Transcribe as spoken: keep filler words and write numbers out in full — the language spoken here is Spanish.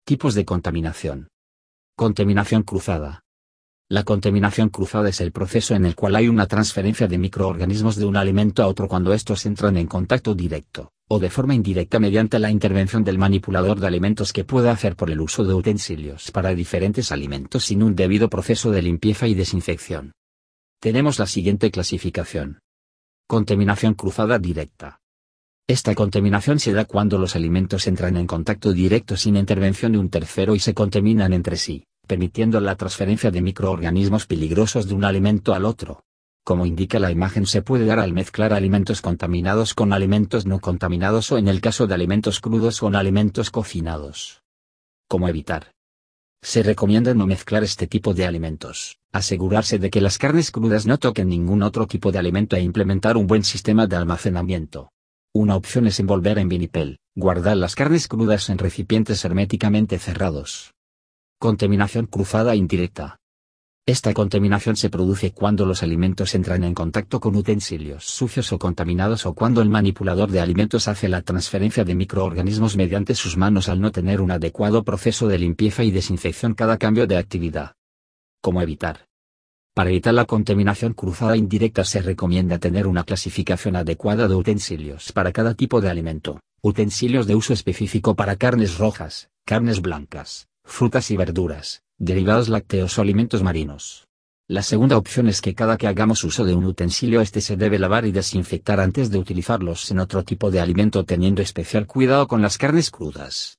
Tipos de contaminación. Contaminación cruzada. La contaminación cruzada es el proceso en el cual hay una transferencia de microorganismos de un alimento a otro cuando estos entran en contacto directo, o de forma indirecta mediante la intervención del manipulador de alimentos que puede hacer por el uso de utensilios para diferentes alimentos sin un debido proceso de limpieza y desinfección. Tenemos la siguiente clasificación. Contaminación cruzada directa. Esta contaminación se da cuando los alimentos entran en contacto directo sin intervención de un tercero y se contaminan entre sí, permitiendo la transferencia de microorganismos peligrosos de un alimento al otro. Como indica la imagen, se puede dar al mezclar alimentos contaminados con alimentos no contaminados o en el caso de alimentos crudos con alimentos cocinados. ¿Cómo evitar? Se recomienda no mezclar este tipo de alimentos, asegurarse de que las carnes crudas no toquen ningún otro tipo de alimento e implementar un buen sistema de almacenamiento. Una opción es envolver en vinipel, guardar las carnes crudas en recipientes herméticamente cerrados. Contaminación cruzada indirecta. Esta contaminación se produce cuando los alimentos entran en contacto con utensilios sucios o contaminados o cuando el manipulador de alimentos hace la transferencia de microorganismos mediante sus manos al no tener un adecuado proceso de limpieza y desinfección cada cambio de actividad. ¿Cómo evitar? Para evitar la contaminación cruzada indirecta se recomienda tener una clasificación adecuada de utensilios para cada tipo de alimento, utensilios de uso específico para carnes rojas, carnes blancas, frutas y verduras, derivados lácteos o alimentos marinos. La segunda opción es que cada que hagamos uso de un utensilio este se debe lavar y desinfectar antes de utilizarlos en otro tipo de alimento teniendo especial cuidado con las carnes crudas.